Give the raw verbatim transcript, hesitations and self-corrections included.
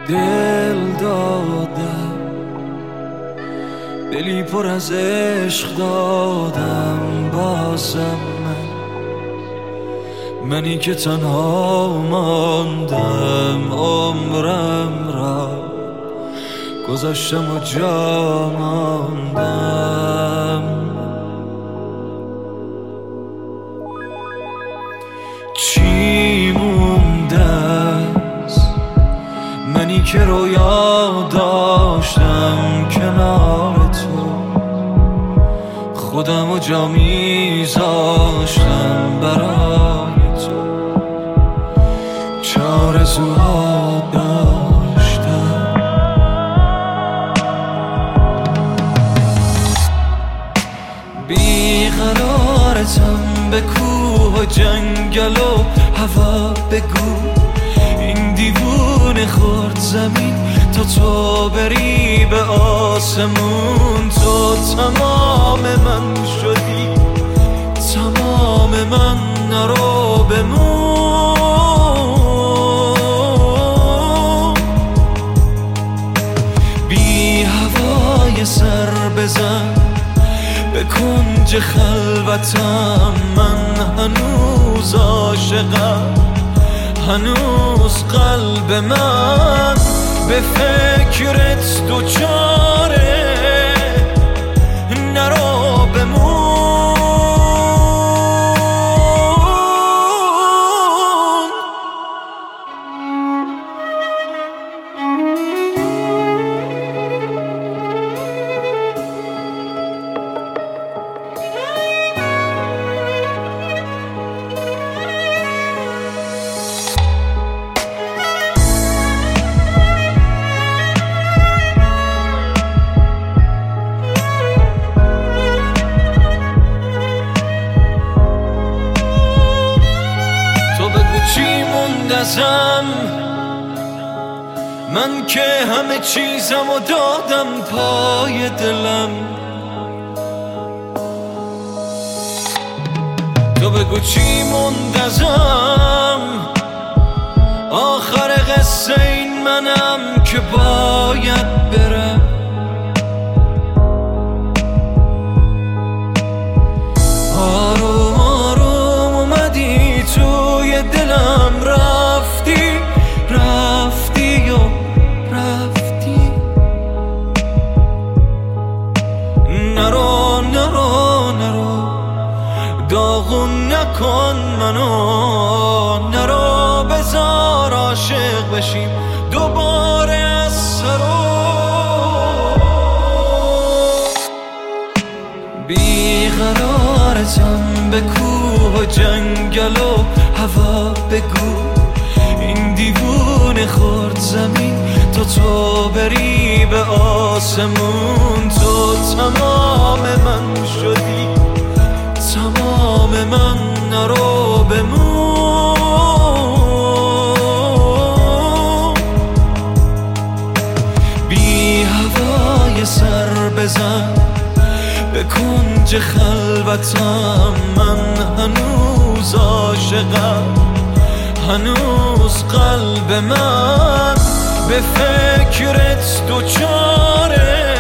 دل دادم، دلی پر از عشق دادم. بازم من منی که تنها ماندم، عمرم را گذاشتم و جا ماندم. چی مونده است منی که رویا داشتم کنار تو، خودم و جا میذاشتم برای تو، چه آرزوها داشتم. بیقرارتم به کوه و جنگل و هوا، بگو این دیوونه خورد زمین تا تو بری به آسمون. تو تمام من شدی، تمام من، نرو بمون. بی هوای سر بزن به کنج خلوتم، من هنوز عاشقم، هنوز قلب من به فکرت دوچاره، نرو بمون. ازم من که همه چیزم و دادم پای دلم، تو بگو چی موند ازم. آخر قصه این منم که باید برم. آروم آروم اومدی توی دلم، رفتی رفتی و رفتی. نرو نرو نرو داغون نکن منو، نرو بذار عاشق بشیم دوباره از سرو. بیقرارتم به کوه و جنگل و هوا، بگو این دیوونه خورد زمین تا تو بری به آسمون. تو تمام من شدی، تمام من، نرو بمون. بی هوای سر بزن به کنج خلوتم، من هنوز عاشقم، هنوز قلب من به فکرت دوچاره.